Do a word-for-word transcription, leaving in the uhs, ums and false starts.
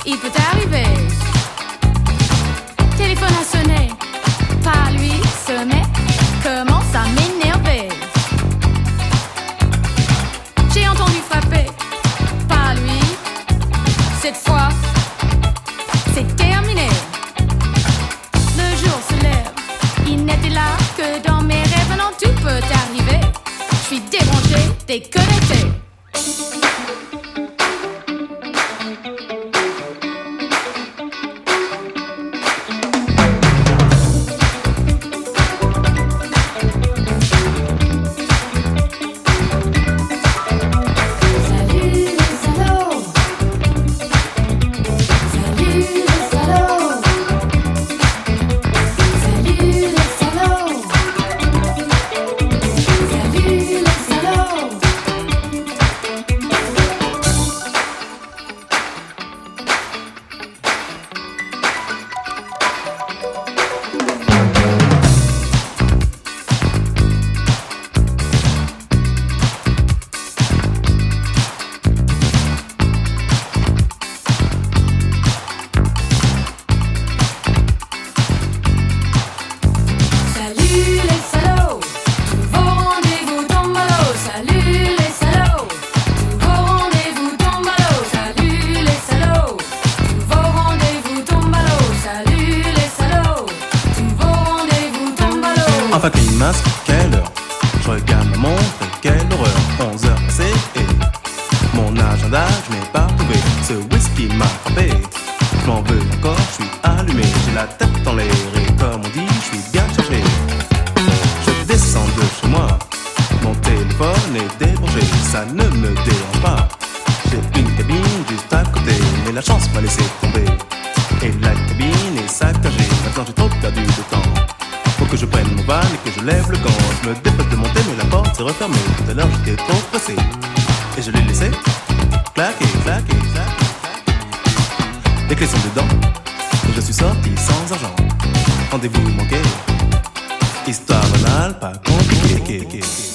il peut arriver. Téléphone a sonné, pas lui, ce mec commence à m'énerver. J'ai entendu frapper, pas lui, cette fois, c'est terminé. Le jour se lève, il n'était là que dans mes rêves, non tout peut arriver. Je suis débranché, déconnecté. Enfin climax, quelle heure? Je regarde ma montre, quelle horreur. Onze heures passées et mon agenda je n'ai pas trouvé. Ce whisky m'a frappé, je m'en veux encore, je suis allumé. J'ai la tête dans l'air et comme on dit, je suis bien chargé. Je descends de chez moi, mon téléphone est débranché. Ça ne me dérange pas, j'ai une cabine juste à côté. Mais la chance m'a laissé tomber et la cabine est saccagée. Maintenant j'ai trop perdu de temps. Faut que je prenne mon van et que je lève le gant. Je me dépêche de monter mais la porte s'est refermée. Tout à l'heure j'étais trop pressé et je l'ai laissé claquer, claquer, claquer. Les clés sont dedans et je suis sorti sans argent. Rendez-vous manqué, histoire banale, pas compliquée.